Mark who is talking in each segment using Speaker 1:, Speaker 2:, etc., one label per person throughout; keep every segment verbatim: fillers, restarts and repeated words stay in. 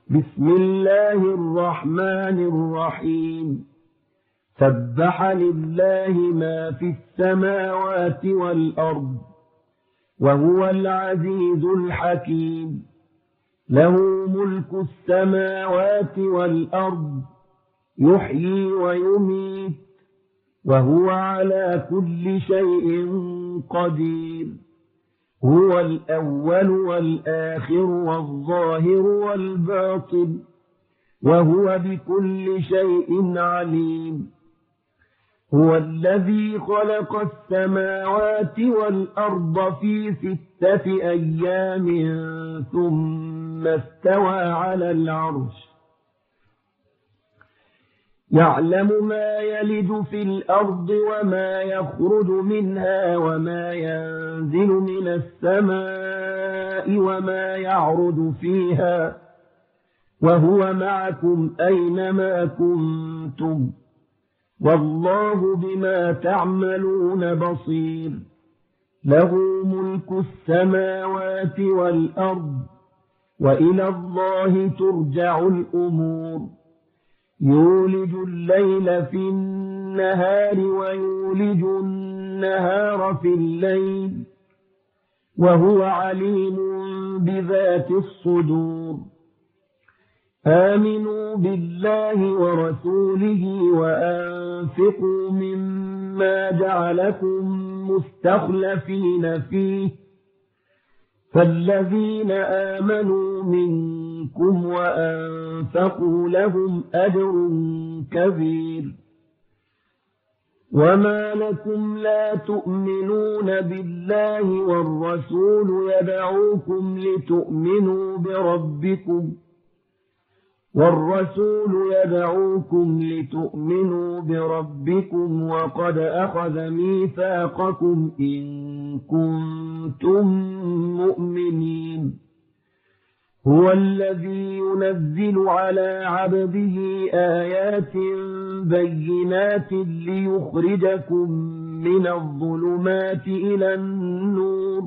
Speaker 1: بسم الله الرحمن الرحيم سبح لله ما في السماوات والأرض وهو العزيز الحكيم له ملك السماوات والأرض يحيي ويميت وهو على كل شيء قدير هو الأول والآخر والظاهر والباطن وهو بكل شيء عليم هو الذي خلق السماوات والأرض في ستة أيام ثم استوى على العرش يعلم ما يلج في الأرض وما يخرج منها وما ينزل من السماء وما يعرج فيها وهو معكم أينما كنتم والله بما تعملون بصير له ملك السماوات والأرض وإلى الله ترجع الأمور يولج الليل في النهار ويولج النهار في الليل وهو عليم بذات الصدور آمنوا بالله ورسوله وأنفقوا مما جعلكم مستخلفين فيه فالذين آمنوا منكم وأنفقوا لهم أجر كبير وما لكم لا تؤمنون بالله والرسول يدعوكم لتؤمنوا بربكم والرسول يدعوكم لتؤمنوا بربكم وقد أخذ ميثاقكم إن كنتم مؤمنين هو الذي ينزل على عبده آيات بينات ليخرجكم من الظلمات إلى النور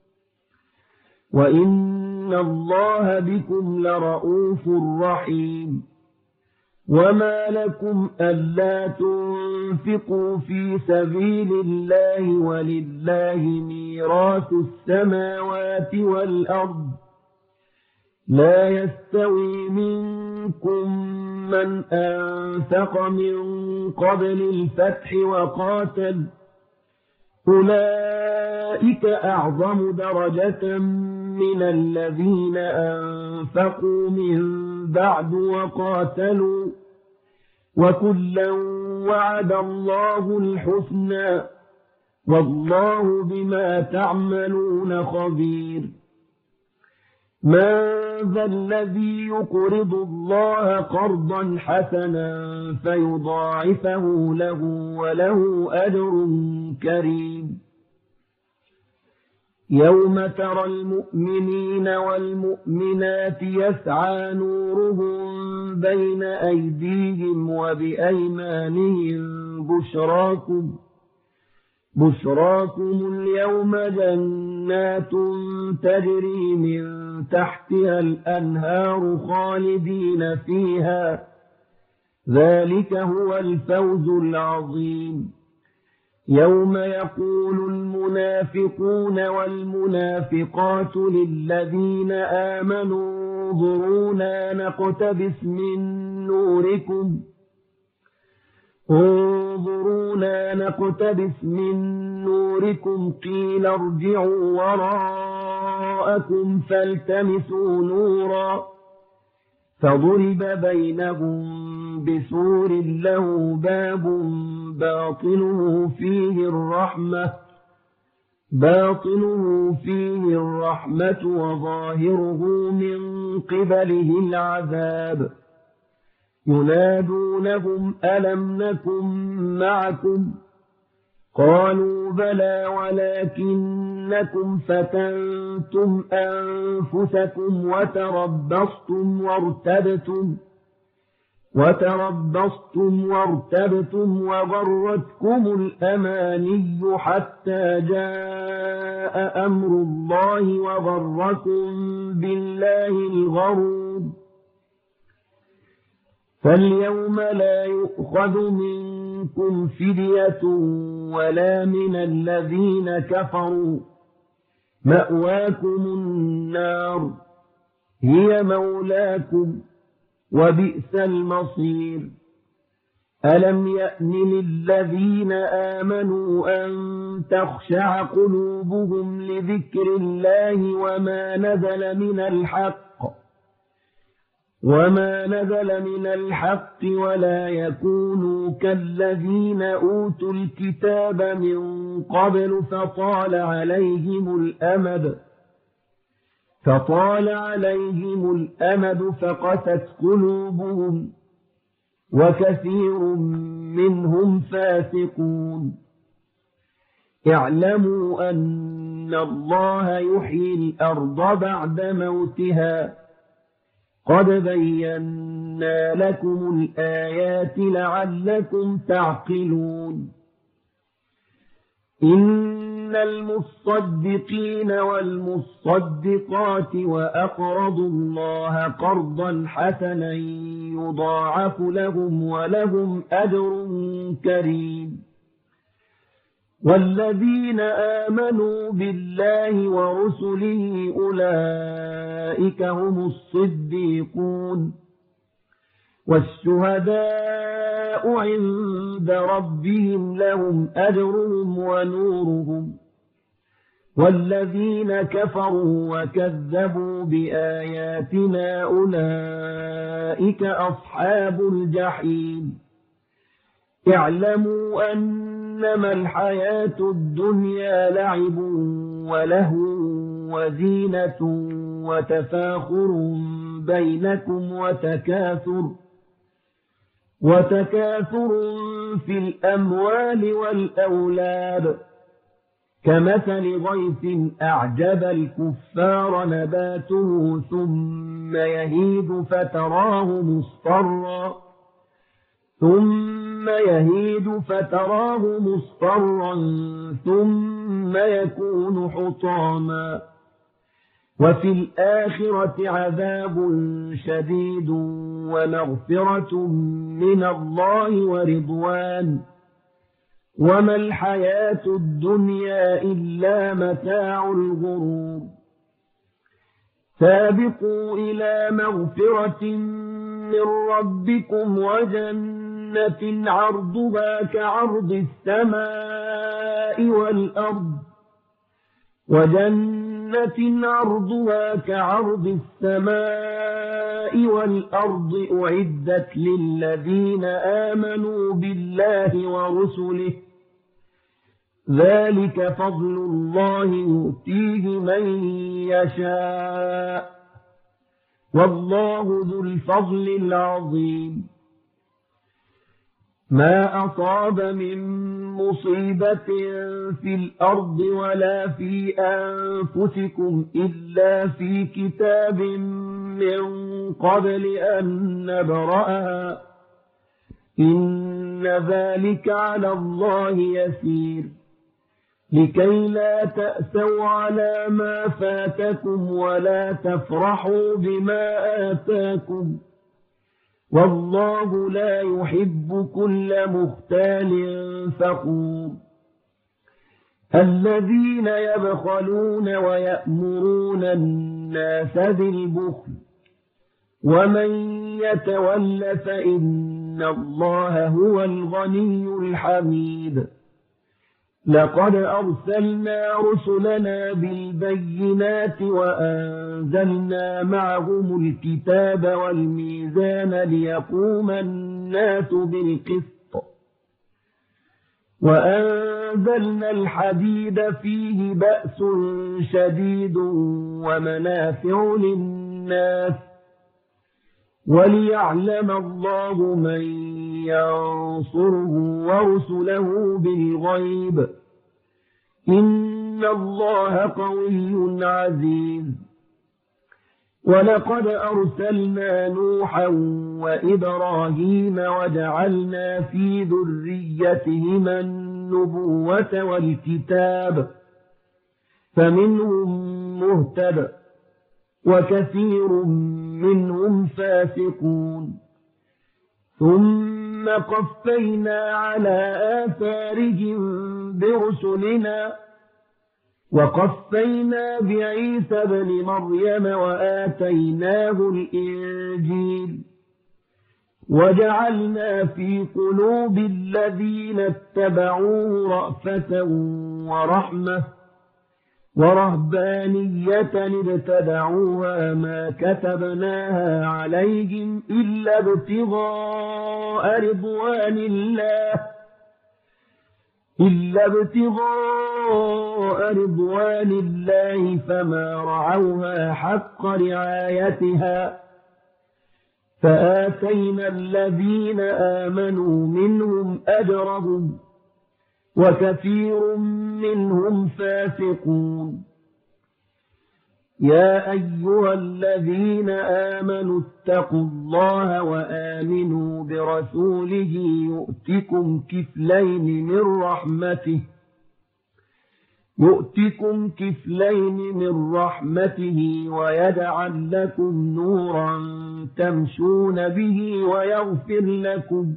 Speaker 1: وإن إن الله بكم لرؤوف رحيم وما لكم ألا تنفقوا في سبيل الله ولله ميراث السماوات والأرض لا يستوي منكم من أنفق من قبل الفتح وقاتل أولئك أعظم درجة من الذين أنفقوا من بعد وقاتلوا وكلا وعد الله الحسنى والله بما تعملون خبير من ذا الذي يقرض الله قرضا حسنا فيضاعفه له وله أجر كريم يوم ترى المؤمنين والمؤمنات يسعى نورهم بين أيديهم وبأيمانهم بشراكم بشراكم اليوم جنات تجري من تحتها الأنهار خالدين فيها ذلك هو الفوز العظيم يوم يقول المنافقون والمنافقات للذين آمنوا انظرونا نقتبس من نوركم انظرونا نقتبس من نوركم قيل ارجعوا وراءكم فالتمسوا نورا فضرب بينهم بسور له باب باطنه فيه الرحمة باطنه فيه الرحمة وظاهره من قبله العذاب ينادونهم ألم نكن معكم قالوا بلى ولكنكم فتنتم أنفسكم وتربصتم وارتبتم وتربصتم وارتبتم وغرتكم الأماني حتى جاء أمر الله وغركم بالله الغرور فاليوم لا يؤخذ منكم فدية ولا من الذين كفروا، مأواكم النار هي مولاكم وبئس المصير. ألم يأن للذين آمنوا أن تخشع قلوبهم لذكر الله وما نزل من الحق وما نزل من الحق ولا يكونوا كالذين أوتوا الكتاب من قبل فطال عليهم الأمد فطال عليهم الأمد فقست قلوبهم وكثير منهم فاسقون. اعلموا أن الله يحيي الأرض بعد موتها، قد بينا لكم الآيات لعلكم تعقلون. إن المصدقين والمصدقات وأقرضوا الله قرضا حسنا يضاعف لهم ولهم أجر كريم. والذين آمنوا بالله ورسله أولئك هم الصديقون والشهداء عند ربهم لهم أجرهم ونورهم. والذين كفروا وكذبوا بآياتنا أولئك أصحاب الجحيم. اعلموا أنما الحياة الدنيا لعب ولهو وزينة وتفاخر بينكم وتكاثر وتكاثر في الأموال والأولاد كمثل غيث أعجب الكفار نباته ثم يهيج فتراه مصفرا ثم يهيج فتراه مصفرا ثم يكون حطاما وفي الآخرة عذاب شديد ومغفرة من الله ورضوان وما الحياة الدنيا إلا متاع الغرور. سابقوا إلى مغفرة من ربكم وجنة عرضها كعرض السماء والأرض وجنة عرضها كعرض السماء والأرض أعدت للذين آمنوا بالله ورسله ذلك فضل الله يؤتيه من يشاء والله ذو الفضل العظيم. ما أصاب من مصيبة في الأرض ولا في أنفسكم إلا في كتاب من قبل أن نبرأها إن ذلك على الله يسير. لكي لا تأسوا على ما فاتكم ولا تفرحوا بما آتاكم والله لا يحب كل مختال فخور. الذين يبخلون ويأمرون الناس بالبخل ومن يتول فإن الله هو الغني الحميد. لقد أرسلنا رسلنا بالبينات وأنزلنا معهم الكتاب والميزان ليقوم الناس بالقسط وأنزلنا الحديد فيه بأس شديد ومنافع للناس وليعلم الله من ينصره ورسله بالغيب إن الله قوي عزيز. ولقد أرسلنا نوحا وإبراهيم وجعلنا في ذريتهما النبوة والكتاب فمنهم مهتد وكثير منهم فاسقون. ثم قفينا على آثارهم برسلنا وقفينا بعيسى ابن مريم وآتيناه الإنجيل وجعلنا في قلوب الذين اتبعوه رأفة ورحمة ورهبانية ابتدعوها ما كتبناها عليهم إلا ابتغاء رضوان الله إلا ابتغاء رضوان الله فما رعوها حق رعايتها فآتينا الذين آمنوا منهم أجرهم وكثير منهم فاسقون. يا أيها الذين آمنوا اتقوا الله وآمنوا برسوله يؤتكم كفلين من رحمته يؤتكم كفلين من رحمته ويجعل لكم نورا تمشون به ويغفر لكم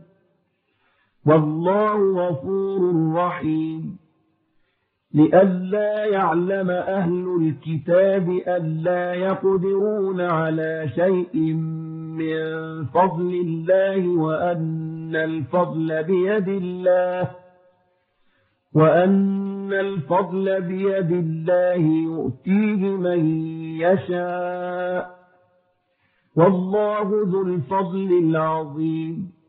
Speaker 1: والله غفور رحيم. لئلا يعلم أهل الكتاب ألا يقدرون على شيء من فضل الله وأن الفضل بيد الله وأن الفضل بيد الله يؤتيه من يشاء والله ذو الفضل العظيم.